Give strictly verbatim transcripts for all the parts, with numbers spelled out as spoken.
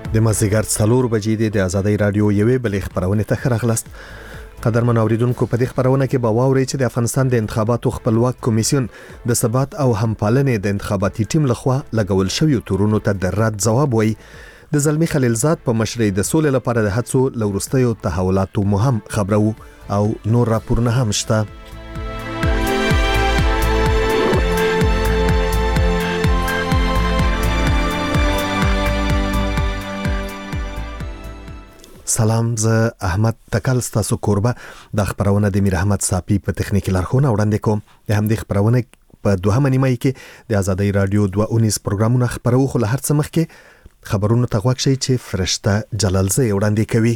د مازیګر څلور بجې د آزادۍ رادیو یوې بلې خبرونه ته ښه راغلاست. قدرمن اوریدونکو، په دې خبرونه کې به واورئ چې د افغانستان د انتخاباتو خپلواک کمیسیون د ثبات او همپالنې د انتخاباتي ټیم لخوا لګول شوی تورونو ته د رد ځواب وایي. د زلمی خلیلزاد په مشرۍ د سولې لپاره د هڅو لورستیو تحولاتو مهم خبرو او نور راپورونه هم شته. سلام، زه احمد تکل ستاسو کوربه. د خبرونه د میر احمد صافي په تخنیکی لارښوونه وړاندې کوم. د همدې خبرونه په دوهمه نیمه کې د آزادۍ رادیو دوه اونیز پروګرامونه خبرو خو له هر څه مخکې خبرونه ته غوږ شئ چې فرشته جلالزی وړاندې کوي.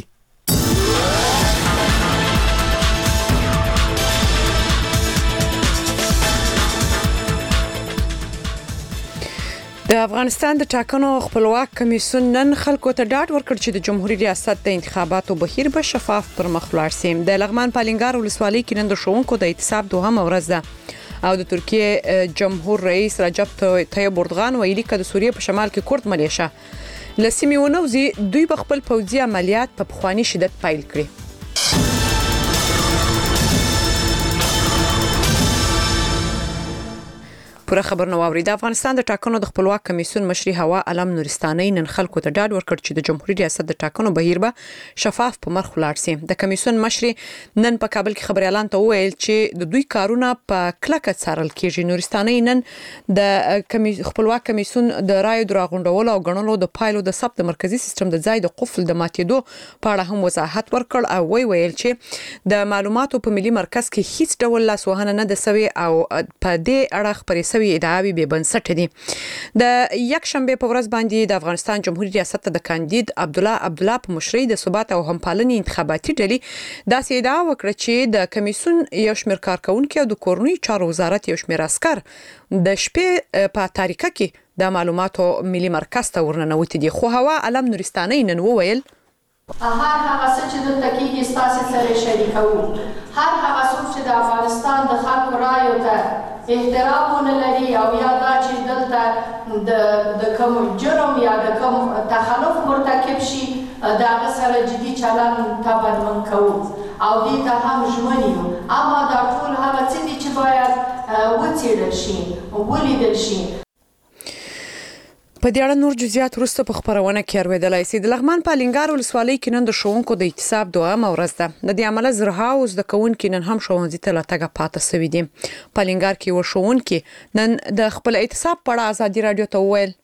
د افغانستان د ټاکنو خپلواک کمیسیون نن خلکو ته ډاډ ورکړ چې د جمهوریت ریاست د انتخاباتو بهیر به شفاف پر مخ لاړ شي. د لغمان پالنګار ولسوالۍ کې نن د ښوونکو د اعتصاب دوهمه ورځ ده او د ترکیه جمهور رئیس رجب طیب اردوغان ویلي چې د سوریې په شمال کې کورد ملیشه لسیمه ونوزي دوی په خپل پوځي عملیات په پخوانی شدت پیل کړي. پوره خبر نو اوري. د افغانستان د ټاکنو د خپلواک کمیسیون مشري هوا علم نورستاني نن خلکو ته ډاډ ورکړ چې د جمهوریت ریاست د ټاکنو بهیر به شفاف په مخ لاړ شي. د کمیسیون مشري نن په کابل کې خبري اعلان ته وویل چې د دوی کارونه په کلکه څارل کیږي. نورستاني نن د کمی... خپلواک کمیسیون د رایو دراغونډولو او غنولو د پایلو د ثبت مرکزی سیستم د ځای د قفل د ماتېدو په اړه هم وضاحت ورکړ او وی ویل چې د معلوماتو په ملي مرکز کې هیڅ ډول لاسوهنه نه ده سوي او په دې اړه خبري سوي ادعاوی به بنسټ دي. د یک شنبه په ورځ باندې د افغانستان جمهوریت ریاست د کاندید عبد الله عبد الله په مشرۍ د ثبات او همپالنې انتخاباتي ډلې داسې ادعا وکړه چې د کمیسیون یو شمېر کارکونکو او د کورنۍ چارو وزارت یو شمېر عسكر د شپې په تاریکه کې د معلوماتو ملي مرکز ته ورننوتي دي. خو هوا علم نورستاني نن وویل هر هغه څه چې دلته کېږي ستاسو سره شریکوو. هر هغه څوک چې د افغانستان د خلکو رایو ته احترام ونه لري او یا دا چې دلته د د کوم جرم یا د کوم تخلف مرتکب شي د هغه سره جدي چلند طبعا من کوو او دې ته هم ژمن یو. اما دا ټول هغه څه دي چې باید وڅېړل شي، ولیدل شي. په دې اړه نور جزئیات وروسته په خبرونه کې اوریدلای شئ. د لغمان پالنګار ولسوالۍ کې نن د ښوونکو د اعتصاب دوهمه ورځ ده. د دې عمله زرهاو زده کوونکي نن هم ښوونځي ته لاتګه پاتې شوي دي. پالنګار کې و ښوونکي نن د خپل اعتصاب په اړه آزادي رادیو ته وویل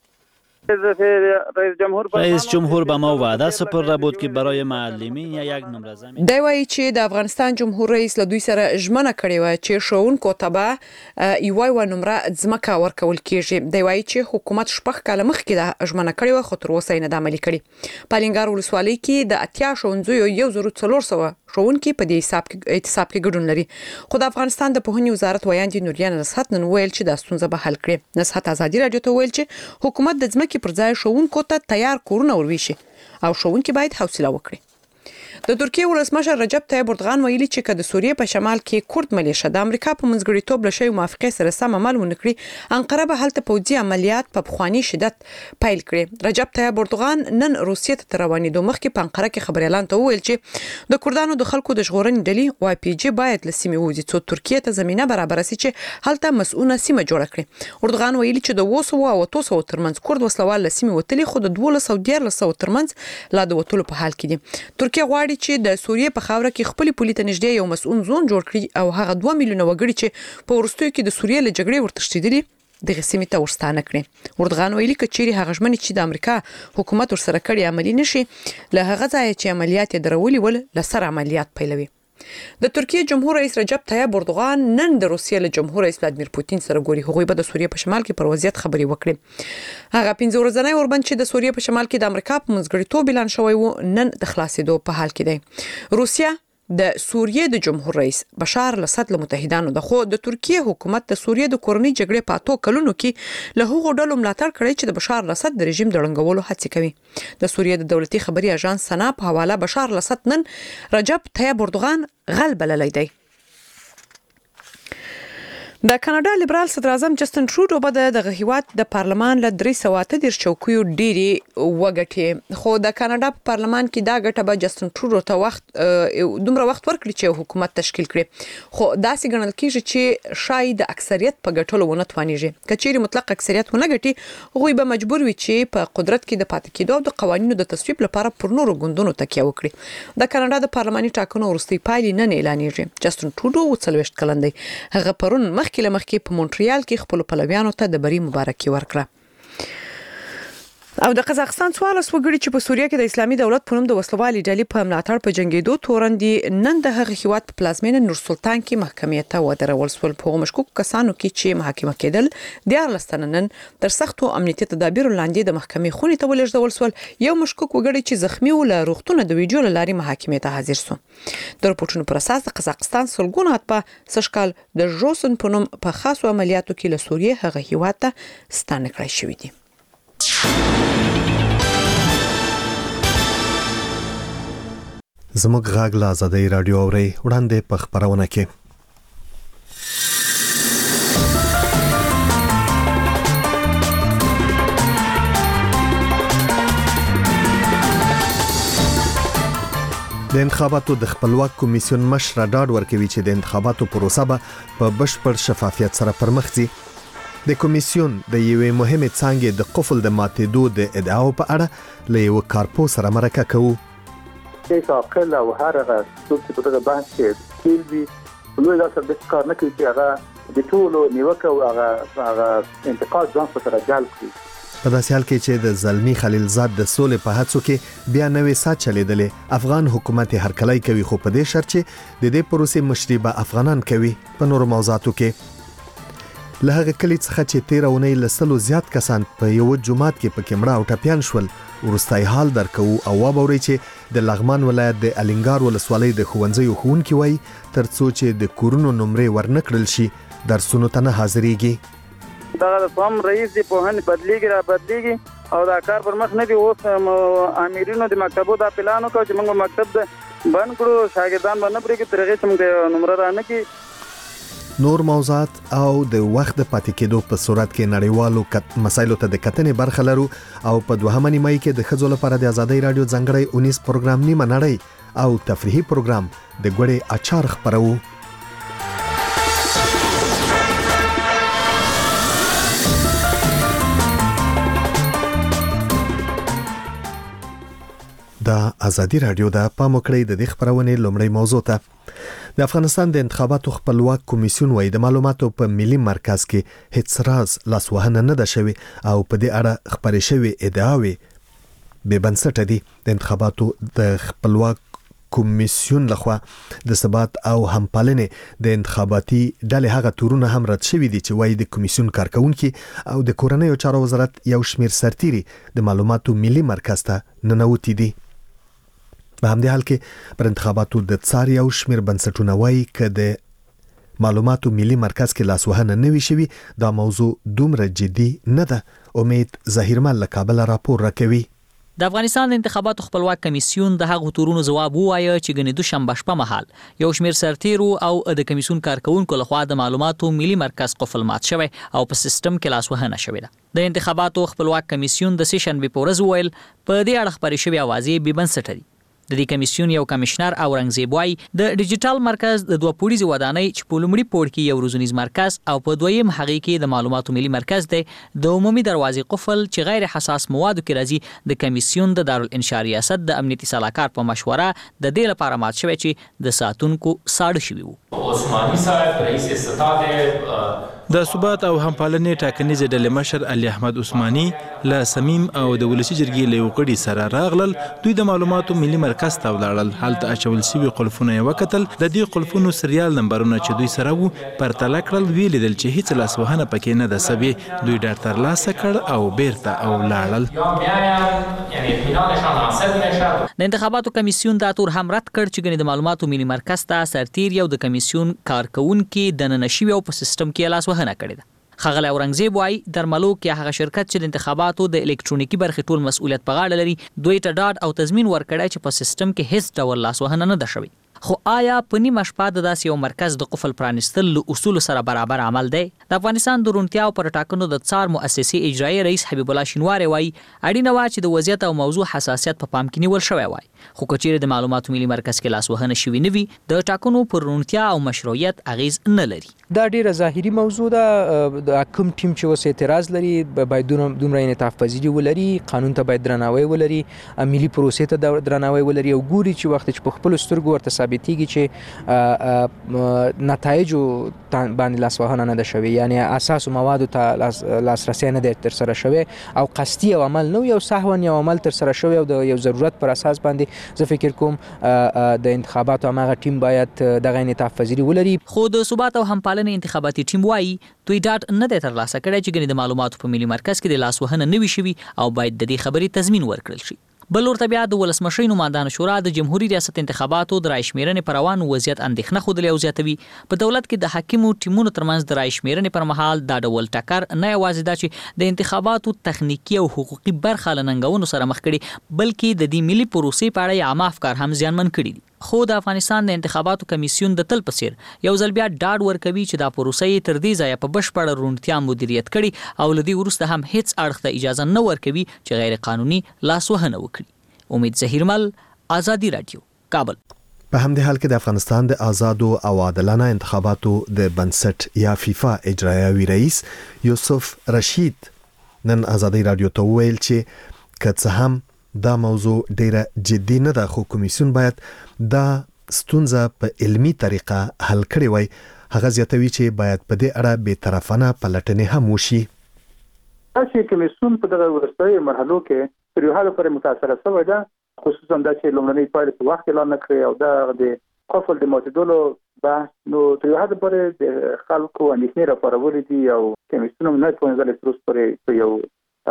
رئیس جمهور رئیس جمهور به ما وعده سپرده بود که برای معلمین یا یک نمره زمین. دی وایي چې د افغانستان جمهور رئیس له دوی سره ژمنه کړې و چې ښوونکو ته به یو یو نمره ځمکه ورکول کیږي. دی وایي چې حکومت شپږ کاله مخکې د ژمنه کړې و خو تر اوسه یې نه د عملي کړې. پالنګار ولسوالۍ کې د اتیا ښوونځیو یو زر څلور سوه ښوونکي په دې حساب کې اعتصاب کې ګډون لري. خو د افغانستان د پوهنې وزارت ویاندې نوریان نصحت نن ویل چې د ستونزه به حل کړي. نصحت آزادي رادیو ته ویل چې حکومت د ځمکې پر ځای ښوونکو ته تیار کورونه ورویشي او ښوونکي باید حوصله وکړي. د ترکیه ولسمشر رجب طیب اردوغان ویلي چې که د سوریې په شمال کې کورد ملیشه د امریکا په منځګړیتوب له شوی موافقې سره سم عمل ونه کړي، انقره به هلته پوځي عملیات په پخوانی شدت پیل کړي. رجب طیب اردوغان نن روسیې ته روانېدو مخکې په انقره کې خبري اعلان ته وویل چې د کردانو د خلکو د ژغورنې ډلې واي پی جی باید له سیمې ووځي څو ترکیه ته زمينه برابر شي چې هلته مسؤونه سیمه جوړه کړي. اردوغان ویلي چې د اوه سوه او اته سوه ترمنځ کورد وسلوال له سیمې وتلي خو د دوه سوه او دیارلس سوه ترمنځ لا د وتلو په حال کې دي. ترکیه غواړي چې د سوریې په خاوره کې خپل پولیس ته نږدې یو مسؤل زون جوړ کړي او هغه دوه میلیونه وګړي چې په ورستیو کې د سوریې له جګړې ورتښتېدلي دغه سیمې ته ورستانه کړي. اردوغان ویلي چې چیرې هغه ژمنې چې د امریکا حکومت ورسره کړي عملي نشي، له هغه ځایه چې عملیات یې درولي ول لسر عملیات پیلوي. د ترکیه جمهور رئیس رجب طیب اردوغان نن د روسیې له جمهور رئیس ولادیمیر پوتین سره ګوري. هغوی به د سوریې په شمال کې پر وضعیت خبري وکړي. هغه پنځه ورځنی اوربند چې د سوریې په شمال کې د امریکا په منځګړیتوب اعلان شوی و نن د خلاصېدو په حال کې دی. روسیه د سوریې د جمهور رئیس بشار الاسد له متحدانو د خو د ترکیه حکومت د سوریې د کورنۍ جګړې په اتو کلونو کې له هغو ډلو ملاتړ کړی چې د بشار الاسد د رژیم د ړنګولو هڅې کوي. د سوریې د دولتي خبري اژانس سنا په حواله بشار الاسد نن رجب طیب اردوغان غل بللی دی. د کاناډا لیبرال صدر اعظم جسټن ټروډو به د هیواد د پارلمان له درې سوه اته دېرش چوکیو ډېرې وګټي، خو د کاناډا په پارلمان کې دا ګټه به جسټن ټروډو ته وخت دومره وخت ورکړي چې حکومت تشکیل کړي، خو داسې ګڼل کېږي چې شاید د اکثریت په ګټلو ونه توانیږي. که چیرې مطلق اکثریت ونه ګټي، هغوی به مجبور وي چې په قدرت کې د پاتې کېدو او د قوانینو د تصویب لپاره پر نورو ګوندونو تکیه وکړي. د کاناډا د پارلماني ټاکنو وروستۍ پایلې نن اعلانېږي. جسټن ټروډو اووه څلوېښت کلن دی. هغه پرون مخکې له مخکې په مونټریال کې خپل پلویانو ته د بری مبارکي ورکړه. او د قزاقستان څوارلس وګړي چې په سوریه کې د اسلامي دولت په نوم د وسلوالې ډلې په ملاتړ په جنگېدو تورن دي، نن د هغه هیواد په پلازمینه نور سلطان کې محکمې ته ودرول شول. په هغو مشکوکو کسانو کې چې محاکمه کېدل دیارلس تنه نن تر سختو امنیتي تدابیرو لاندې د محکمې خونې ته ولېږدول شول. یو مشکوک وګړی چې زخمی و له روغتونه د ویډیو له لارې محاکمې ته حاضر شو. د رپورټونو پر اساس د قزاقستان سلګونه اتباع سږکال د ژوسن په نوم په خاصو عملیاتو کې له سوریې هغه هیواد ته ستانه کړای شوي دي. زموږ غاګ له آزادۍ رادیو اوري وړاندې په خبرونه کې د انتخاباتو د خپلواک کمیسیون مشر ډاډ ورکوي چې د انتخاباتو پروسه به په بشپړ شفافیت سره پرمخ ځي. د کمیسیون د یوې مهمې څانګې د قفل د ماتېدو د ادعاو په اړه له یو کارپو سره مرکه کوو. هیڅ عقل او هر هغه څوک چې په دغه بحث کې تیل وي نو دا څه د کار نه کوي چې هغه د ټولو نیوکه او هغه هغه انتقاد ځان په سره جلب کړي. په داسې حال کې چې د زلمی خلیلزاد د سولې په هڅو کې بیا نوې سات چلیدلې، افغان حکومت هرکلی کوي، خو په دې شرط چې د دې پروسې مشري به افغانان کوي. په نورو موضوعاتو کې له هغه کلی څخه چې تیر اونۍ له سلو زیات کسان په یو جماعت کې په کیمرا او ټپیان شول، ورستای حال درکو او وابوري چې د لغمان ولایت د الینګار ولسوالۍ د ښوونځیو ښوونکي وایي ترڅو چې د کورونو نمرې ورنکړل شي درسونو ته نه حاضرېږي. دا د فهم رئیس دی په هن بدلیږي را بدلیږي او دا کار پر مخ نه دی. اوس امیرینو د مکتبو دا پلان وکړ چې موږ مکتب بند کړو، شاګردان باندې پرې کې ترغه چې موږ نمره را نه کی. نور موضوعات او د وخت د پاتې کېدو په صورت کې نړیوالو مسایلو ته د کتنې برخه لرو او په دوهمه نیمه کې د ښځو لپاره د آزادۍ رادیو ځانګړی اونیس پروګرام نیمه نړۍ او تفریحي پروګرام د ګوړې اچار خپرو. د آزادۍ رادیو د پام وکړئ د دې خبرونې لومړی موضوع ته. د افغانستان د انتخاباتو خپلواک کمیسیون وايي د معلوماتو په ملي مرکز کې هیڅ راز لاسوهنه نه ده شوې او په دې اړه خبرې شوې ادعاوې بې بنسټه دي. د انتخاباتو د خپلواک کمیسیون لخوا د ثبات او همپالنې د انتخاباتي ډلې هغه تورونه هم رد شوي دي چې وايي د کمیسیون کارکونکي او د کورنیو چارو وزارت یو شمیر سرتیري د معلوماتو ملي مرکز ته ننوتي دي. په همدې حال کې پر انتخاباتو د څار یو شمیر بنسټونه وايي چې د معلوماتو ملي مرکز کې لاسوهنه نه وي شوي، دا موضوع دومره جدي نه ده. امید ظهیرمل له کابل راپور راکوي. د افغانستان د انتخاباتو خپلواک کمیسیون د هغو تورونو ځواب ووایه چې ګنې دوشنبه شپه مهال یو شمیر سرتیرو او د کمیسیون کارکونکو لخوا د معلوماتو ملي مرکز قفل مات شوی او په سیستم کې لاسوهنه شوې ده. د انتخاباتو خپلواک کمیسیون د سه شنبې په ورځ وویل په دې اړه خبرې شوې اوازې بې بنسټه دي. د دې کمیسیون یو کمشنر اورنګزیب وایي د ډیجیټل مرکز د دوه پوړیزې ودانۍ چې په لومړي پوړ کې یو روزنیز مرکز او په دویم هغه کې د معلوماتو ملي مرکز دی، د عمومي دروازې قفل چې غیر حساس موادو کې راځي د کمیسیون د دارالانشا ریاست د امنیتي سلاکار په مشوره د دې لپاره مات شوی چې د ساتونکو ساړه شوي وو. عثماني صاحب رئیس ستاد د ثبات او همپالنې ټاکنیز ډلې مشر علي احمد عثماني له سمیم او د ولسی جرګې له وګړي سره راغلل. دوی د معلوماتو ملي مرکز ته ولاړل. هلته اچول شوي قلفونه یې وکتل. د دې قلفونو سریال نمبرونه چې دوی سره وو پرتله کړل. ویل دل چې هیڅ لاسوهنه پکې نه ده سوي. دوی ډاډ ترلاسه کړ او بیرته او لاړل. د انتخاباتو کمیسیون دا تور هم رد کړ چې ګنې د معلوماتو ملي مرکز ته سرتیر یو د کمیسیون کارکونکي دننه شوي او په سیستم کې لاسوهنه کړې ده. ښاغلی اورنګزیب وایي درملوک یا هغه شرکت چې د انتخاباتو د الکترونیکي برخې ټول مسؤلیت په غاړه لري دوی ته ډاډ او تضمین ورکړی چې په سیستم کې هیڅ ډول لاسوهنه نه ده شوې. خو آیا په نیمه شپه د داسې یو مرکز د قفل پرانستل له اصول سره برابر عمل دی؟ د افغانستان د روڼتیا او پر ټاکنو د څار مؤسسې اجرایي رئیس حبیب الله شینواری وایي اړینه وه چې د وضعیت او موضوع حساسیت په پام کې نیول شوی وای، خو که چیرې د معلوماتو ملي مرکز کې لاسوهنه شوې نه وي د ټاکنو پر روڼتیا او مشروعیت اغیز نه لري. دا ډیره ظاهري موضوع ده. د کوم ټیم چې اوس اعتراض لري باید دومره انعطاف پذیري ولري، قانون ته باید درناوی ولري، ملي پروسې ته درناوی ولري او ګوري چې وخت چې په خپل سترګو ورته ثابتېږي چې نتایجو باندې لاسوهنه نه ده شوې، یعنی اساسو موادو ته لاسرسی نه دی ترسره شوی او قصدي او عمل نه یو سهوا یو عمل ترسره شوی او د یو ضرورت پر اساس باندې زه فکر کوم د انتخاباتو هغه ټیم باید دغه انعطاف پذیري ولري. خو د ثبات او همپالنې انتخاباتي ټیم وایي دوی ډاډ نه دی ترلاسه کړی چې ګنې د معلوماتو په ملي مرکز کې د لاسوهنه نه وي شوي او باید د دې خبرې تضمین ورکړل شي. بل ورته بیا د ولسمشرۍ نمایندانو شورا د جمهوریت ریاست انتخاباتو د رای شمیرنې پر روان وضعیت اندېښنه ښودلې او زیاتوي په دولت کې د حاکمو ټیمونو ترمنځ د رای شمیرنې پر مهال دا ډول ټکر نه یوازې دا چې د انتخاباتو تخنیکي او حقوقي برخه له ننګونو سره مخ کړي بلکې د دې ملي پروسې په اړه عامه افکار هم زیانمن کړي دي. خو د افغانستان د انتخاباتو کمیسیون د تل په څیر یو ځل بیا ډاډ ورکوي چې دا پروسه یې تر دې ځایه په بشپړه روڼتیا مدیریت کړي او له دې وروسته هم هیڅ اړخ ته اجازه نه ورکوي چې غیر قانوني لاسوهنه وکړي. امید ظهیرمل، آزادی رادیو، کابل. په همدې حال کې د افغانستان د آزادو او عادلانه انتخاباتو د بنسټ یا فیفا اجرایوي رئیس یوسف رشید نن آزادی رادیو ته وویل چې که څه هم دا موضوع ډیره جدي نه ده خو کمیسیون باید دا ستونزه په علمي طریقه حل کړي وای. هغه زیاتوي چې باید په دې اړه بې طرفانه پلټنې هم وشي. چې کمیسیون په دغه وروستیو مرحلو کې پر یو حال پورې متاثره شوی ده، خصوصا دا چې لومړنۍ پایلې په وخت اعلان نه کړې او دا د قفل د ماتېدلو بحث نو تر یو حد پورې د خلکو اندېښنې راپارولې دي او کمیسیون هم نه توانېدلی تر اوسه پورې په یو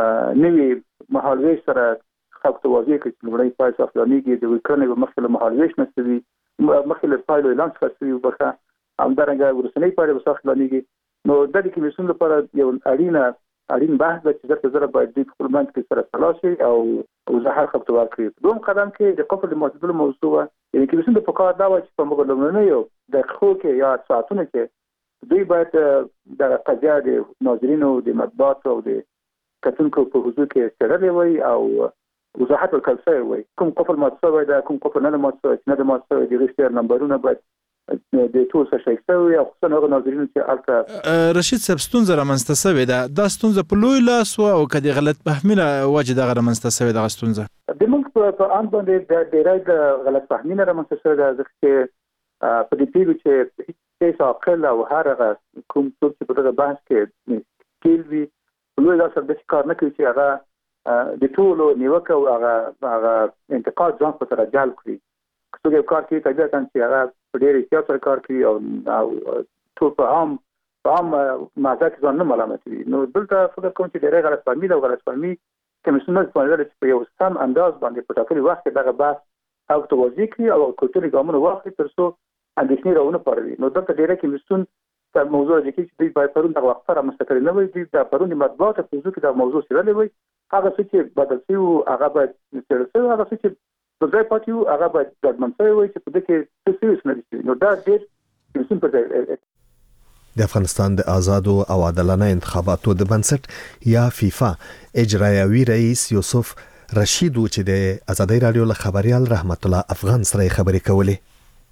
نوي مهالویش سره خلکو ته واضح کړي چې لومړنۍ پایلې څه اعلانېږي، د کړنې به مخکې له مهالویش نه شوي، مخکې له پایلو اعلان څخه شوي برخه همدارنګه وروستنۍ پایلې به څه اعلانېږي. نو دا د کمیسیون لپاره یو اړینه اړین بحث ده چې زر زر باید د خپل منځ کې سره تلاش شي او وضاحت خپل ورکړي. دوم قدم کې د قفل د ماتېدلو موضوع یعنی کمیسیون د پکار دا و چې په موږ لومړنیو دقیقو کې یا ساعتونو کې دوی باید د قضیه د ناظرینو د مطبوعاتو او د کتونکو په حضور کې څېړلې وای او وضاحت ورکړل شوی وای کوم قفل مات شوی ده، کوم قفل نه مات شوی، نه د مات شوی د ریشتر نمبرونه باید د ټول څه شي کوي او خصوصا هغه ناظرین چې البته رشید صاحب ستونزه رامنځته شوې ده. دا ستونزه په لوی لاس او کدي غلط فهمي له وجه دغه رامنځته شوې ده ستونزه د موږ په ان باندې د ډیرای غلط فهمي نه رامنځته شوې ده ځکه په دې پیړو چې هیڅ عقل او هرغه کوم څه چې په دغه بحث کې کېلوي لوی لاس د کار نه کوي چې هغه د ټول نیوکه او هغه هغه انتقاد ځان په تر جال کړی. څنګه کار کوي طبيعتاً چې هغه په ډېر احتیاط سره کار کوي او ټول په عام په عام ماده کې ځان نه ملامتوي. نو دلته فکر کوم چې ډېر غلط فهمي او غلط فهمي کمیسیون نه څنګه چې په یو سم انداز باندې په ټاکلي وخت کې دغه بحث او توضیح کوي او کوټري ګامونه واخلي تر څو اندېښنې راونه پاروي. نو دلته ډېر کمیسیون په موضوع کې چې دوی باید پرون دغه وخت سره مستقل نه وي، دوی د پرون مطبوعات په موضوع کې د موضوع سره وي هغه څه چې بدل شي او هغه باید څېړل شي، هغه څه چې په ځای پاتې هغه باید ډاډمن شي وي چې په دې کې څه څه نه دي. نو دا ډېر کمیسیون په ځای د افغانستان د آزادو او عادلانه انتخاباتو د بنسټ یا فیفا اجرایوي رئیس یوسف رشید چې د آزادی رادیو له خبريال رحمت الله افغان سره خبرې کولې.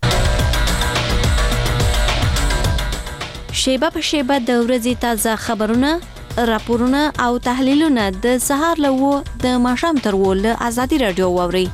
شیبه په شیبه د ورځې تازه خبرونه، راپورونه او تحلیلونه د سهار له و د ماښام تر و له آزادی رادیو واوري.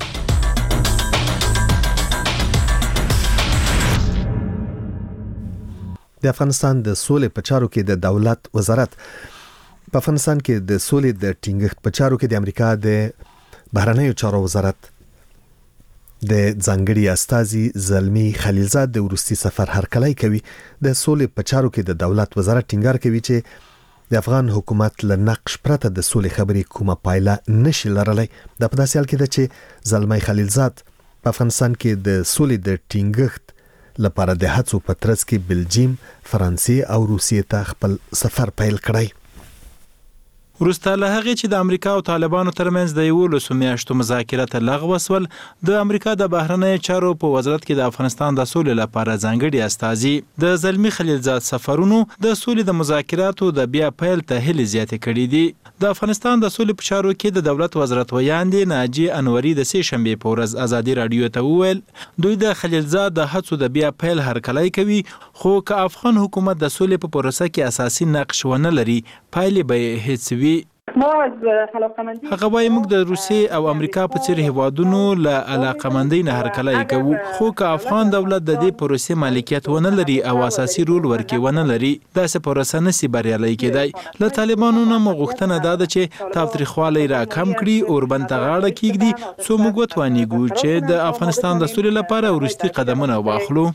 د افغانستان د سولې په چارو کې د دولت وزارت په افغانستان کې د سولې د ټینګښت په چارو کې د امریکا د بهرنیو چارو وزارت د ځانګړي استازي زلمی خلیلزاد د ورستي سفر هرکلی کوي. د سولې په چارو کې د دولت وزارت ټینګار کوي چې د افغان حکومت له نقش پرته د سولې خبرې کومه پایله نشي لرلی. د په داسې حال کې ده چې زلمی خلیلزاد په افغانستان کې د سولې د ټینګښت لپاره د هڅو په ترڅ کې بلجیم، فرانسې او روسیې ته خپل سفر پیل کړی. وروسته له هغې چې د امریکا او طالبانو ترمنځ د یولسو میاشتو مذاکرات لغوه شول، د امریکا د بهرنیو چارو په وزارت کې د افغانستان د سولې لپاره ځانګړي استازي د زلمی خلیلزاد سفرونو د سولې د مذاکراتو د بیا پیل ته هلې زیاتې کړي دي. د افغانستان د سولې په چارو کې د دولت وزارت ویاندې ناجیه انوري د سې شنبې په ورځ ازادي راډیو ته وویل دوی د خلیلزاد د هڅو د بیا پیل هرکلی کوي، خو که افغان حکومت د سولې په پروسه کې اساسي نقش ونه لري پایلې به هیڅ وي. هغه وایي موږ د روسیې او امریکا په څیر هیوادونو له علاقمندۍ نه هرکلی کوو، خو که افغان دولت د دې پروسې مالکیت ونه لري او اساسي رول ورکې ونه لري داسې پروسه نشي بریالی کېدی. له طالبانو نه مو غوښتنه دا ده چې تاوتریخوالی را کم کړي، اوربند ته غاړه کېږدي څو موږ وتوانیږو چې د افغانستان د سولې لپاره وروستي قدمونه واخلو.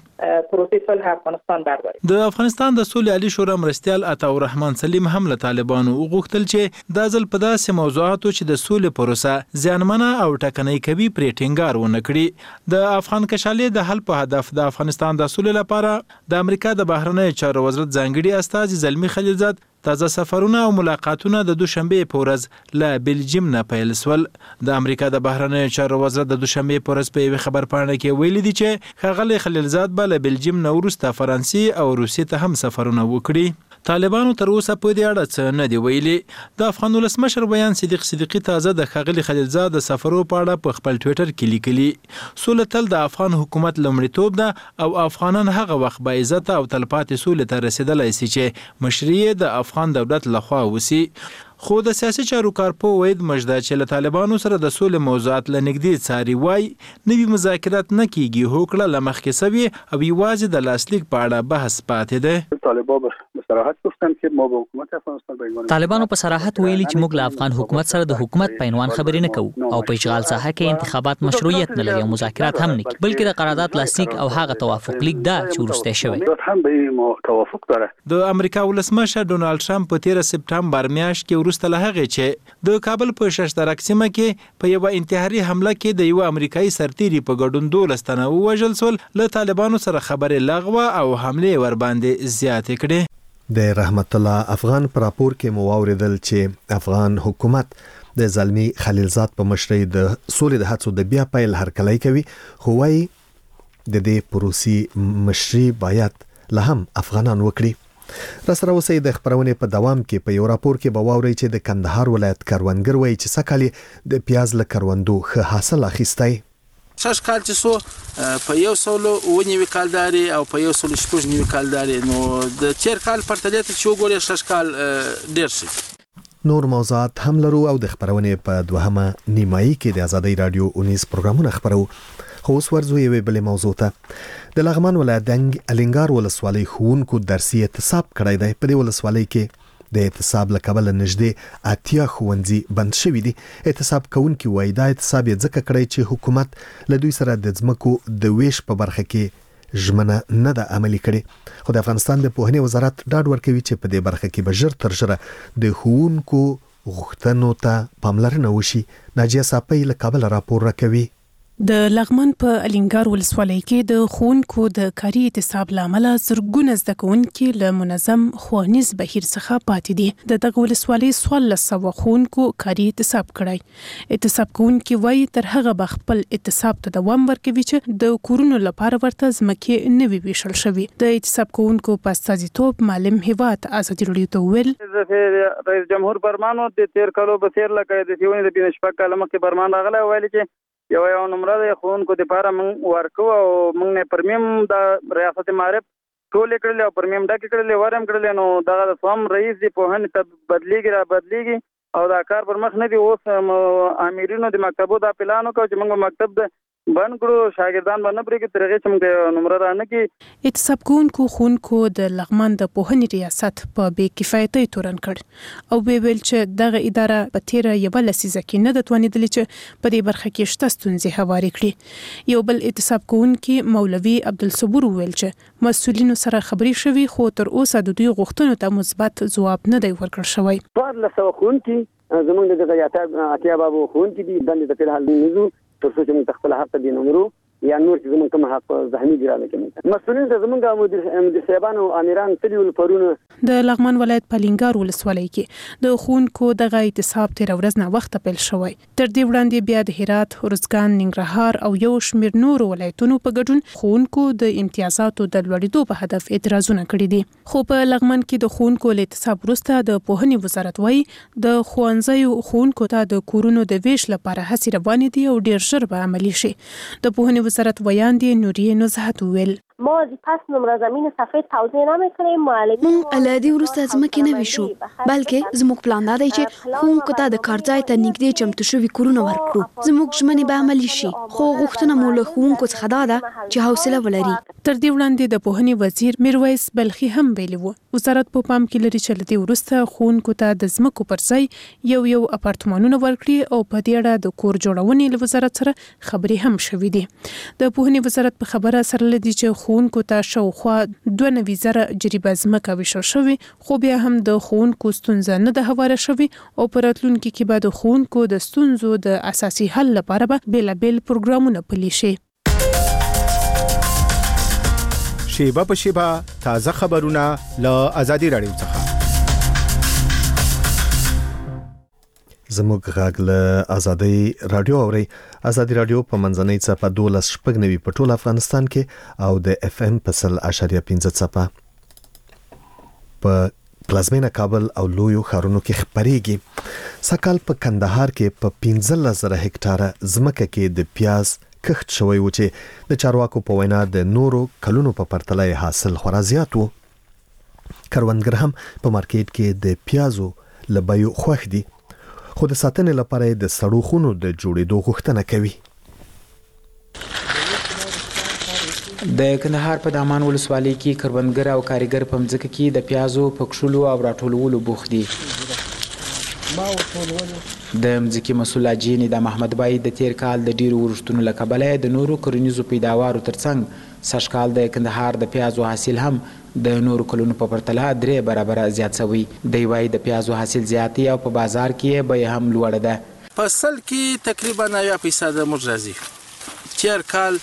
د افغانستان د سولې عالی شورا مرستیال عطاالرحمن سلیم هم له طالبانو وغوښتل چې دا ځل په داسې موضوعاتو چې د سولې پروسه زیانمنه او ټکنۍ کوي پرې ټینګار ونه کړي. د افغان کشالې د حل په هدف د افغانستان د سولې لپاره د امریکا د بهرنیو چارو وزارت ځانګړي استازي زلمی خلیلزاد تازه سفرونه او ملاقاتونه د دوشنبه په ورځ له بلجیم نه پیل شول. د امریکا د بهرنیو چارو وزارت د دوشنبه په ورځ په یوه خبرپاڼه کې ویلي دي چې ښاغلی خلیلزاد به له بلجیم نه وروسته فرانسې او روسیې ته هم سفرونه وکړي. طالبانو تر اوسه په دې اړه څه نه دی ویلي. د افغان ولسمشر بیان صدیق صدیقي تازه د ښاغلي خلیلزاد د سفرو په اړه په خپل ټویټر کې لیکلي سوله تل د افغان حکومت لومړیتوب ده او افغانان هغه وخت با عزت او تلپاتې سولې ته رسیدلی سي چې مشري د افغان دولت لخوا وسی. خو د سیاسي چارو کارپو وید مجده چې له طالبانو سره د سولې موضوعات له نږدې څاري وای نوي مذاکرات نه کیږي، هوکړه له مخکې سوي او یوازې د لاسلیک په اړه بحث پاتې ده. طالبان به صراحت گفتن که ما با حکومت افغانستان به عنوان طالبانو په صراحت ویلي چې موږ له افغان حکومت سره د حکومت په عنوان خبرې نه کوو او په اشغال ساحه کې انتخابات مشروعیت نه لري او مذاکرات هم نه کوي، بلکې د قرارداد لاسلیک او هغه توافق لیک ده چې وروسته شوی هم به توافق داره. د امریکا ولسمشر ډونالد ټرمپ په تیر سپټمبر میاشت کې وروسته له هغې چې د کابل په ششترک سیمه کې په یوه انتحاري حمله کې د یوه امریکایي سرتیري په ګډون دولس تنه ووژل شول، له طالبانو سره خبرې لغوه او حملې ورباندې زیاتې کړې. د رحمت الله افغان پر راپور کې مو واوریدل چې افغان حکومت د زلمی خلیلزاد په مشرۍ د سولې د هڅو د بیا پیل هرکلی کوي، خو وايي د دې پروسې مشري باید له هم افغانان وکړي. راسره اوسئ د خبرونې په دوام کې په یو راپور کې به واورئ چې د کندهار ولایت کروندګر وایي چې سږ کال د پیاز له کروندو ښه حاصل اخیستی. شش کال چې سو په یو سلو اووه نوي کالداري او په یو سلو شپږ نوي کالداري، نو د تیر کال پرتله ته چې وګورئ شش کال ډېر شي. نور موضوعات هم لرو او د خبرونې په دوهمه نیمایي کې د ازادۍ رادیو اونیز پروګرامونه خبرو. خو اوس ورځو یوې بلې موضوع ته. د لغمان ولایت الینګار ولسوالۍ ښوونکو درسي اعتصاب کړی دی. په دې ولسوالۍ کې د اعتصاب له کبله نږدې اتیا ښوونځي بند شوي دي. اعتصاب کوونکي وایي دا اعتصاب یې ځکه کړی چې حکومت له دوی سره د ځمکو د ویش په برخه کې ژمنه نه ده عملي کړې. خو د افغانستان د پوهنې وزارت ډاډ ورکوي چې په دې برخه کې به ژر تر ژره د ښوونکو غوښتنو ته پاملرنه وشي. ناجیه ساپۍ له کابل راپور راکوي. د لغمان په الینګار ولسوالۍ کې د ښوونکو د کاري اعتصاب له امله زرګونه زده کوونکي له منظم ښوونیز بهیر څخه پاتې دي. د دغه ولسوالۍ څوارلس سوه ښوونکو کاري اعتصاب کړی. اعتصاب کوونکي وایي تر هغه به خپل اعتصاب ته دوام ورکوي چې د کورونو لپاره ورته ځمکې نه وي ویشل شوي. د اعتصاب کوونکو په استازیتوب معلم هیواد ازادي راډیو ته وویل رئیس جمهور فرمانو د تیر کالو په څیر لکه د ښوونې د پنځه شپږ کاله مخکې فرمان راغلی ویل چې یو یو نمره د ښوونکو دپاره موږ ورکو او موږ نه پرمیم د ریاست معارف ټولې کړلې او پرمیم ډکې کړلې ور هم کړلې، نو دغه د سوم رئیس د پوهنې ته بدلیږي را بدلیږي او دا کار پر مخ نه دی. اوس امیرینو د مکتبو دا پلان وکړو چې موږ مکتب د بند کړو، شاګردان به نه پرېږدي تر هغې چې موږ نمره را نه کړي. اعتصاب کوونکو ښوونکو د لغمان د پوهنې ریاست په بې کفایتۍ تورن کړ او ویې ویل چې دغه اداره په تېره یوه لسیزه کې نه ده توانېدلې چې په دې برخه کې شته ستونزې هوارې کړي. یو بل اعتصاب کوونکي مولوي عبدالصبور وویل چې مسؤلینو سره خبرې شوي خو تر اوسه د دوی غوښتنو ته مثبت ځواب نه دی ورکړل شوی. څوارلس سوه ښوونکي زموږ د دغه اتیا بابو ښوونکي دي، دندې ته فلحال نه ځو تر څو چې موږ خپل حق د نمرو یا نور چې زمونږ کوم حق ذهني ګرانه کوي مسؤلین ته زمونږ مدیر مدیر صاحبان او امیران تلیول پرونه د لغمان ولایت په لینګار ولسوالۍ کې د خونکو دغه اعتصاب تیر ورځ نه وخت پیل شوی. تر دې وړاندې بیا د هرات، ارزګان، ننګرهار او یو شمېر نور ولایتونو په ګډون خونکو د امتیازاتو د لوړېدو په هدف اعتراضونه کړي دي. خو په لغمان کې د خونکو له اعتصاب وروسته د پوهنې وزارت وايي د ښوونځیو خونکو ته د کورونو د ویش لپاره هڅې روانې دي او ډیر ژر به عملي شي. د پوهنې وزارت ویاندې نوریه نزهت ویل ما از پس نمره زمین صفحه توزیع نمیکنیم معلمین مونږ الادي ورسته ځمکې نه ویشو بلکې زموږ پلان دا دی چې ښوونکو ته د کار ځای ته نږدې چمتو شوي کورونه ورکړو. زموږ ژمنې به عملي شي خو غوښتنه مو له ښوونکو څخه دا ده چې حوصله ولري. تر دې وړاندې د پوهنې وزیر میرویس بلخي هم ویلي وو وزارت په پام کې لري چې له دې وروسته ښوونکو ته د ځمکو پر ځای یو یو اپارتمانونه ورکړي او په دې اړه د کور جوړونې له وزارت سره خبرې هم شوې دي. د پوهنې وزارت په خبره سره لدی چې ښوونکو ته شاوخوا دوه نوي زره جریبه ځمکه ویشل شوې خو بیا هم د ښوونکو ستونزه نه ده هواره شوې او په راتلونکي کې به د ښوونکو د ستونزو د اساسي حل لپاره به بېلابېل پروګرامونه پلي شي. شیبه په شیبه تازه خبرونه له آزادي راډیو څخه. زموږ غږ له آزادي رادیو اوري. آزادي رادیو په منځنۍ څپه دولس شپږ نوي په ټول افغانستان کې او د اف ام په سل اشاریه پنځه څپه په پلازمینه کابل او لویو ښارونو کې خبريږي. سکهال په کندهار کې په پنځلس زره هکټاره ځمکه کې د پیاز کښت شوی و چې د چارواکو په وینا د نورو کلونو په پرتله حاصل خورا زیات و. کروندګر هم په مارکیټ کې د پیازو لبیو خوښ دي خو د ساتنې لپاره د سړو خونو د جوړېدو غوښتنه کوي. د کندهار په دامان ولسوالۍ کې کروندګر او کارګر په مځکه کې د پیازو پکښلو او راټولولو بوخت دي. د مځکې مسؤل اجینې د محمد بای د تیر کال د ډیرو ورښتونو له کبله د نورو کرنیزو پیداوارو ترڅنګ سږکال د کندهار د پیازو حاصل هم د نورو کلونو په پرتله درې برابره زیات شوی. دی وايي د پیازو حاصل زیات او په بازار کې به هم لوړه ده. په سل کې تقریبا نوي فیصد موږ راځي. تیر کال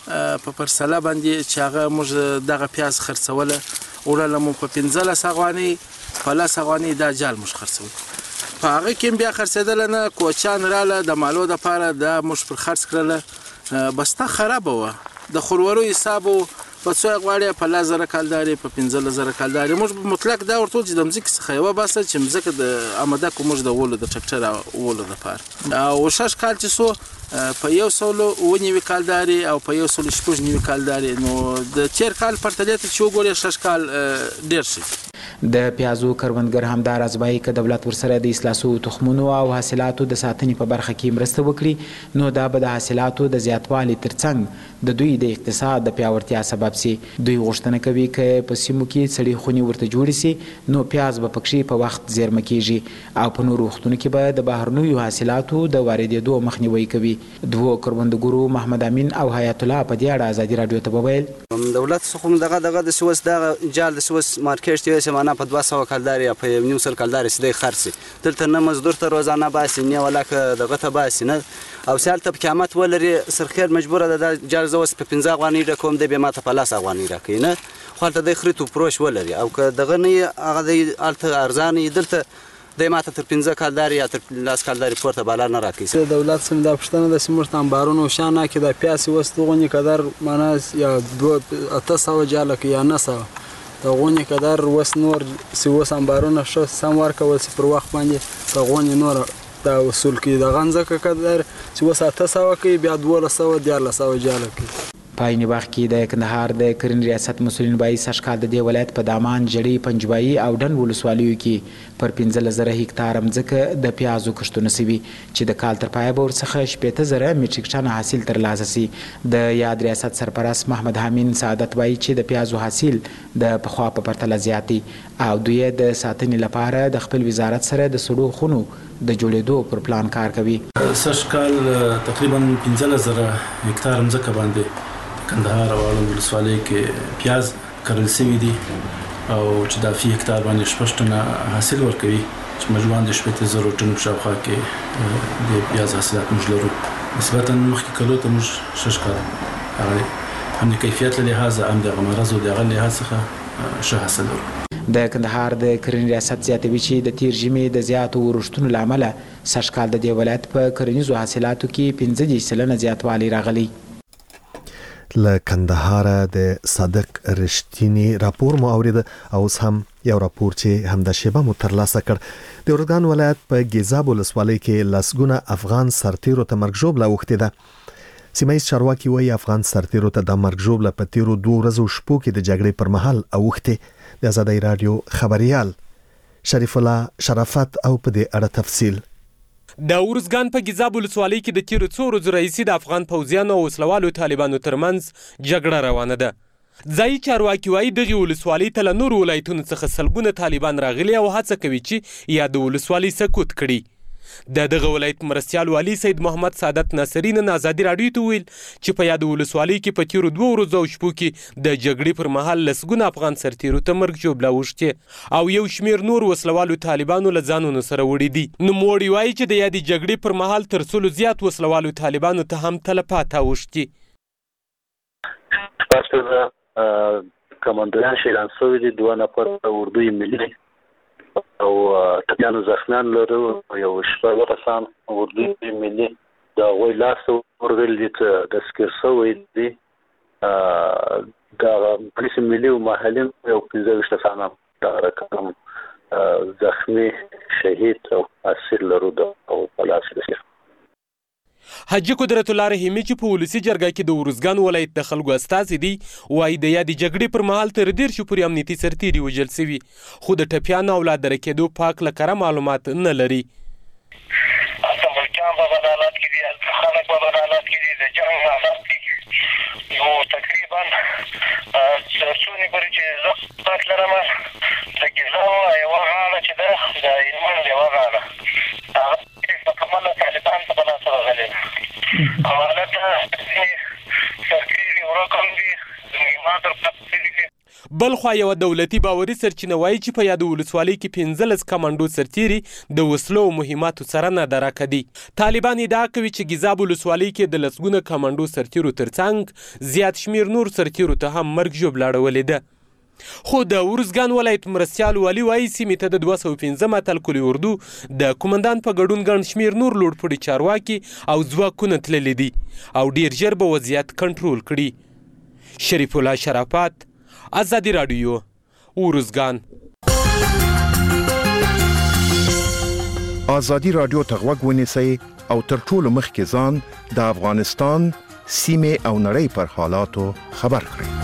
په پرسله باندې چې هغه موږ دغه پیاز خرڅوله وړله مو په پنځلس افغانۍ په لس افغانۍ دا جال موږ خرڅول. په هغه کې بیا خرڅېدل نه کوچان رااله د مالو دپاره دا موږ پر خرڅ کړله بسته خرابه وه. د خورورو حساب په څو غواړي په لس زره کالداري په پنځلس زره کالداري موږ مطلق دا ورته چې د مځکې څخه یوه باسه چې مځکه د آماده کو موږ د ولو د ټرکټر ولو دپاره او شش کال چې سو په یو سلو اوه نوي کالداري او په یو سلو شپږ نوي کالداري نو د تیر کال پرتله ته چې وګورې شش کال ډېر شي. د پیازو کروندګر همدار ازبای ک دولت ورسره د اصلاحو تخمونو او حاصلاتو د ساتنې په برخه کې مرسته وکړي نو دا به د حاصلاتو د زیاتوالي ترڅنګ د دوی د اقتصاد د پیاوړتیا سبب سي. دوی غوښتنه کوي ک په سیمو کې سړي خوني ورته جوړ سي نو پیاز به پکښې په وخت زیرمه کیږي او په نورو وختونو کې به د بهرنیو حاصلاتو د واردېدو مخنیوي کوي. دوه کروندګرو محمد امین او حیات الله په دې اړه آزادي رادیو ته وویل دولت څخه دغه دغه د سوس دغه جال د سوس مارکیټ دی چې معنا په دوه سوه کالداري په یو نیم سل کالداري سیده خرڅي دلته نه مزدور ته روزانه باسي نه ولاکه دغه ته باسي نه او سیال ته قیامت ولري سرخیر مجبوره ده د جال زوس په پنځه افغانۍ رقم دی به ماته په لاس افغانۍ راکې نه خو ته د خریتو پروش ولري او که دغه نه هغه د الته ارزانه دلته د ماته تر پنځه کالداري یا تر لاس کالداري پورته بالا نه راکې. دولت سم د پښتنه د سیمرت انبارونو شانه کې د پیاسي وستغونی قدر معنا یا دوه اته سوه جاله کې یا نه سوه د غونی قدر وس نور سی وس انبارونه شو سم ورکول سی پر وخت باندې د غونی نور د وصول کې د غنځکه قدر سی وس اته سوه کې بیا دوه سوه دیارلس سوه جاله کې. پایني وخت کې د کندهار د کرن ریاست مسولین بای سشکال د دې ولایت په دامان جړی پنجبایي او ډن ولسوالیو کې پر پنځلس زره هکټار مځکه د پیازو کښتونه سوي چې د کال تر پایه به ورڅخه شپېته زره میټریک ټن حاصل ترلاسه سي. د یاد ریاست سرپرست محمد حامین سعادت وایي چې د پیازو حاصل د پخوا په پرتله زیات دی او دوی د ساتنې لپاره د خپل وزارت سره د سړو خونو د جوړېدو پر پلان کار کوي. سږکال تقریبا پنځلس زره هکټار مځکه باندې کندهار او اړوند ولسوالۍ کې پیاز کرل شوي دي او چې دا فی هکټار باندې شپږ ټنه حاصل ورکوي چې مجموعاً د شپېته زرو ټنو په شاوخوا کې د پیاز حاصلات موږ لرو. نسبتاً مخکې کلو ته موږ شش کال هم د کیفیت له لحاظ هم د مرزو د غل لحاظ څخه ښه حاصل ورکړي. د کندهار د کرنې ریاست زیاتوي چې د تیر ژمي د زیاتو ورښتونو له امله سږکال د دې ولایت په کرنیزو حاصلاتو کې پنځه دېرش سلنه زیاتوالی راغلی. له کندهار د صادق رښتینی راپور مو اورید او اوس هم یو راپور چې هم د شیبه مو ترلاسه کړ. د اردګان ولایت په ګیزاب ولسوالۍ کې لسګونه افغان سرتیرو ته مرګ ژوبله اوښتې ده. سیمایي چارواکي وایي افغان سرتیرو ته د مرګ ژوبله په تیرو دوه ورځو شپو کې د جګړې پر مهال اوښتې. د آزادۍ رادیو خبريال شریف الله شرافت او په دې اړه تفصیل. د ورزګان په ګیزاب ولسوالۍ کې د تیرو څو ورځو راهیسې د افغان پوځیانو او وسلوالو طالبانو ترمنځ جګړه روانه ده. ځایي چارواکي وایي دغې ولسوالۍ ته له نورو ولایتونو څخه سلګونه طالبان راغلي او هڅه کوي چې یا د ولسوالۍ سقوط کړي. د دغه ولایت مرستیال والي سید محمد سعادت ناصري نن ازادي راډیو ته ویل چې په یاد ولسوالۍ کې په تیرو دوه ورځو او شپو کې د جګړې پر مهال لسګونه افغان سرتیرو ته مرګ ژوبله اوښتې او یو شمېر نور وسلوالو طالبانو له ځانونو سره وړي دي. نوموړي وایي چې د یادې جګړې پر مهال تر سلو زیات وسلوالو طالبانو ته هم تلفات اوښتي. کمانډویان شهیدان شوي دي، دوه نفر اردوی ملي او ټپیانو زخمیان لرو، یو شپږ کسان اردوی ملي د هغوی لاس ورغلي دي چې دستګیر شوي دي. د پولیس ملي او محلي یو پنځه ویشت کسان هم دغه رقم زخمي شهید او اسیر لرو د په لاس کې. حاجي قدرت الله رحیمي چې په ولسي جرګه کې د ورزګان ولایت د خلکو استازي دي وایي د یادې جګړې پر مهال تر دېرشو پورې امنیتي سرتیري وژل سوي خو د ټپیانو او لا درک کېدو پاک له کره معلومات نه لري. هلته ملکیان په بد حالت کې دي، هلته خلک په بد حالت کې دي، د جنګ حالت دي. نو تقریبا څو نیمګړي چې زه پاک لرم د ګیزاب یوه غاړه چې ده د هلمند یوه غاړه هغه په کمله طالبان ته په لاس راغلې ده او هلته ځینې سرتیري ورک هم دي، زموږ ما تر پاتې دي. بلخوا یوه دولتي باوري سرچینه وایي چې په یادو ولسوالۍ کې پنځلس کمانډو سرتیري د وسلو او مهماتو سره نادراکه دي. طالبان ادعا کوي چې ګیزاب ولسوالۍ کې د لسګونه کمانډو سرتیرو ترڅنګ زیات شمیر نور سرتیرو ته هم مرګ ژوبله اړولې ده. خو د ورزګان ولایت مرستیال والي وایي سیمې ته د دوه سوه پنځم اتل کلي اردو د کومندان په ګډون ګڼ شمیر نور لوړپوړي چارواکي او ځواکونه تللي دي او ډیر ژر به وضعیت کنټرول کړي. شریف الله شرافت، آزادي راډیو، ورزګان. آزادي راډیو ته غوږ ونیسئ او تر ټولو مخکې ځان د افغانستان سیمې او نړۍ پر حالاتو خبر کړئ.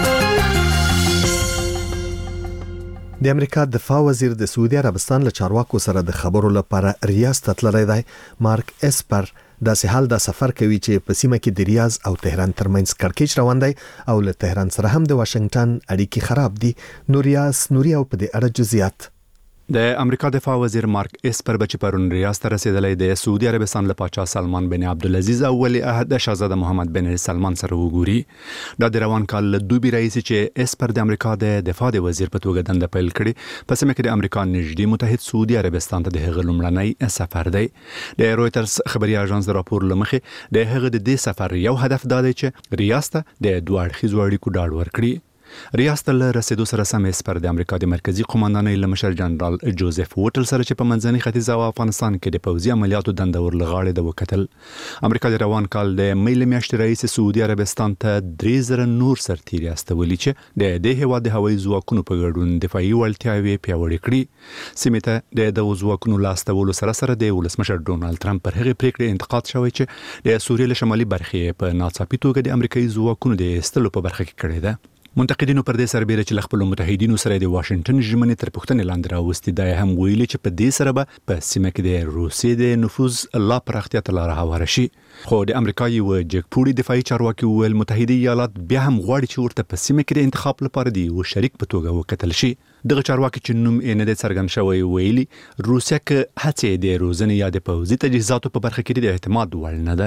د امریکا دفاع وزیر د سعودي عربستان له چارواکو سره د خبرو لپاره ریاض ته تللی دی. مارک اسپر داسې حال دا سفر کوي چې په سیمه کې د ریاض او تهران ترمنځ کړکېچ روان دی او له تهران سره هم د واشنگټن اړیکې خراب دي. نوریاس نوري او په دې اړه جزئیات. د امریکا دفاع وزیر مارک اسپر چې پرون ریاض ته رسیدلی د سعودي عربستان له پاچا سلمان بن عبدالعزیز او ولی عهد شاهزاده محمد بن سلمان سره وګوري. دا د روان کال له دوبي راهیسې چې اسپر د امریکا د دفاع د وزیر په توګه دنده پیل کړې په سیمه کې د امریکا نږدې متحد سعودي عربستان ته د هغه لومړنی سفر دی. د رویټرز خبري اژانس د راپور له مخې د هغه د دې سفر یو هدف دا دی چې ریاض ته د دوه اړخیزو اړیکو ډاډ ورکړي. ریاض ته له رسیدو سره سم اسپر د امریکا د مرکزی قومندانۍ له مشر جنرال جوزف وټل سره چې په منځني ختیځ او افغانستان کې د پوځي عملیاتو دنده ورلغاړې د وکتل. امریکا د روان کال د مې له میاشتې راهیسې سعودي عربستان ته درې زره نور سرتیري استولي چې د دې هیواد د هوایي ځواکونو په ګډون دفاعي وړتیاوې پیاوړې کړي. سیمې ته د دغو ځواکونو لاس تولو سره سره د ولسمشر ډونالد ټرمپ پر هغې پریکړې انتقاد شوی چې د سوریې له شمالي برخې په ناڅاپي توګه د امریکایي ځواکونو د ایستلو په برخه کې کړې ده. منتقدینو پر دې سربېره چې له خپلو متحدینو سره د واشنگټن ژمنې تر پوښتنې لاندې راوستې دا هم ویلي چې په دې سره به په سیمه کې د روسیې د نفوذ لا پراختیا ته لاره هواره شي. خو د امریکا یو جګپوړي دفاعي چارواکي وویل متحده ایالات بیا هم غواړي چې ورته په سیمه کې د انتخاب لپاره د یو شریک په توګه وکتل شي. دغه چارواکي چې نوم یې نه دی څرګند شوی ویلي روسیه که هڅې د روزنې یا د پوځي تجهیزاتو په برخه کې د اعتماد وړ نه ده.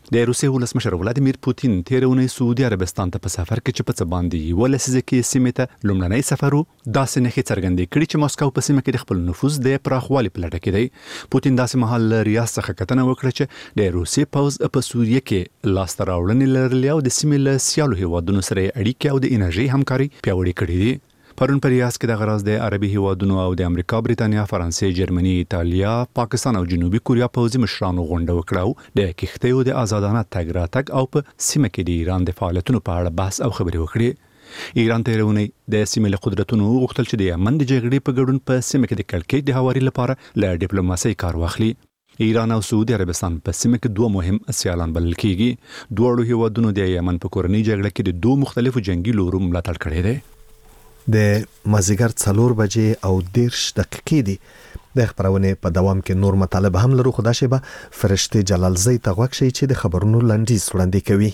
د روسیې ولسمشر ولادیمیر پوتین تیر اونۍ سعودي عربستان ته په سفر کې چې په څه باندې یو لسیزه کې سیمې ته لومړنی سفر داسې نښې څرګندې کړي چې ماسکو په سیمه کې د خپل نفوذ د پراخوالي په لټه کې دی. پوتین داسې مهال له ریاض څخه کتنه وکړه چې د روسیې پوځ په سوریه کې لاسته راوړنې لرلې او د سیمې له سیالو هیوادونو سره اړیکې او د انرژي همکاري پیاوړې کړې دي. پرون په ریاض کې د غراز د عربي هیوادونو او د امریکا، بریتانیا، فرانسې، جرمني، ایتالیا، پاکستان او جنوبي کوریا پوځي مشرانو غونډه وکړه د کښتیو د آزادانه تګ راتګ او په سیمه کې د ایران د فعالیتونو په اړه بحث او خبرې وکړې. ایران تیر اونۍ د سیمې له قدرتونو وغوښتل چې د یمن د جګړې په ګډون په سیمه کې د کړکېچ د هواري لپاره له ډیپلوماسۍ کار واخلي. ایران او سعودي عربستان په سیمه کې دوه مهم سیالان بلل کیږي. دواړو هیوادونو د یمن په کورنۍ جګړه کې د دوه مختلفو جنگي لورو ملاتړ کړی دی. د مازیګر څلور بجې او دیرش دقیقې دي. د خبرونه په دوام کې نور مطالب هم لرو. خدا شي به فرشته جلالزی ته غوښ شي چې د خبرونو لنډیز وړاندې کوي.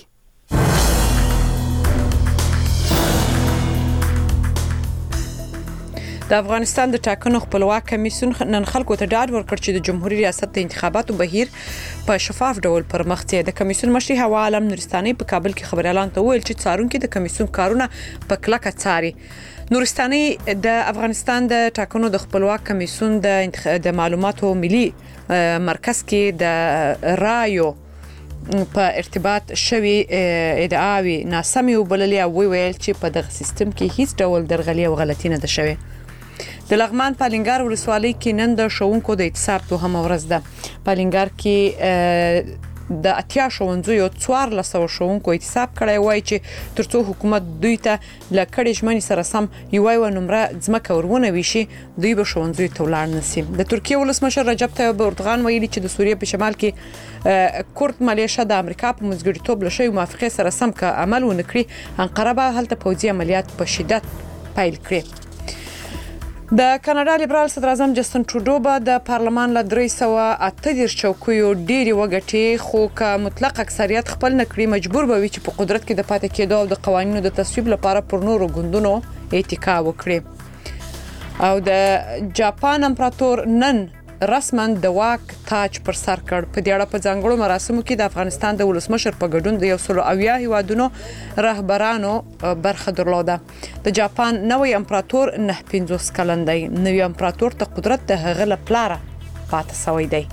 د افغانستان د ټاکنو خپلواک کمیسیون نن خلکو ته ډاډ ورکړ چې د جمهوریت ریاست د انتخاباتو بهیر په شفاف ډول پر مخ ځي. د کمیسیون مشر هوا عالم نورستاني په کابل کې خبريالان ته ویل چې څارونکو د کمیسیون کارونه په کلکه څاري. نورستاني د افغانستان د ټاکنو د خپلواک کمیسیون د انتخ... د معلوماتو ملي مرکز کې د رایو په ارتباط شوی ادعاوي ناسمي وبللې او ویل چې په دغه سیستم کې هیڅ ډول درغلي او غلطي نه ده شوی. د لغمان پالنګار ولسوالۍ کې نن د شوونکو د اعتصاب دوهمه ورځ ده. پالنګار کې د اتیا شوونځیو څوارلس سوه شوونکو اعتصاب کړی وای چې ترڅو حکومت دوی ته له کډې ژمنې سره سم یو یو نمره ځمکه ورونه ویشي دوی به شوونځیو ته ولاړ نشي. د ترکیه ولسمشر رجب طیب اردوغان ویلي چې د سوریې په شمال کې کورد مالیشه د امریکا په مزګړیتوب له شوی موافقه سره سم که عمل ونکړي انقره به هلته پوځي عملیات په شدت پیل کړي. د کاناډا لیبرال صدر اعظم جسټن ټروډو به د پارلمان له درې سوه اته دېرش چوکیو ډېرې وګټي خو که مطلق اکثریت خپل نه کړي مجبور به وي چې په قدرت کې د پاتې کېدو او د قوانینو د تصویب لپاره پر نورو ګوندونو اتکا وکړي. او د جاپان امپراتور نن رسما د واک تاج پر سر کړ. په دې اړه په ځانګړو مراسمو کې د افغانستان د ولسمشر په ګډون د یو سل اویا هیوادونو رهبرانو برخه درلوده. د جاپان نوې امپراتور نه پنځوس کلن دی. نوې امپراتور ته قدرت د هغه له پلاره پاتې شوی دی.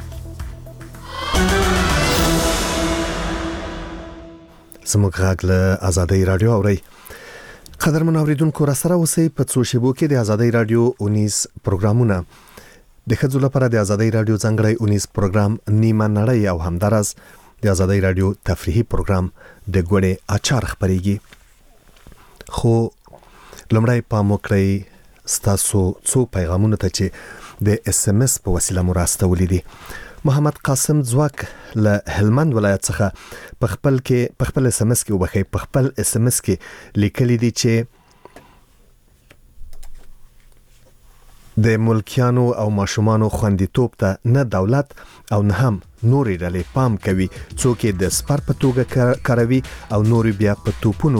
زموږ غږ له آزادۍ رادیو اوري. قدرمن اوریدونکو را سره اوسئ په څو شیبو کې د آزادۍ رادیو اونیز پروګرامونه د ښځو لپاره د آزادۍ رادیو ځانګړی اونیز پروګرام نیمه نړۍ او همدارس د آزادۍ رادیو تفریحي پروګرام د ګوړې اچار خبريږي. خو لمړی پام وکړئ ستاسو څو پیغامونه ته چې د اس ام اس په وسیله مو راستولې دي. محمد قاسم ځواک له هلمند ولایت څخه په خپل کې په خپل اس ام اس کې وبخي په خپل اس ام اس کې لیکلي دي چې د ملکیانو او ماشومانو خوندیتوب ته نه دولت او نه هم نورې ډلې پام کوي څوک د سپر په توګه کاروي او نورې بیا په توپونو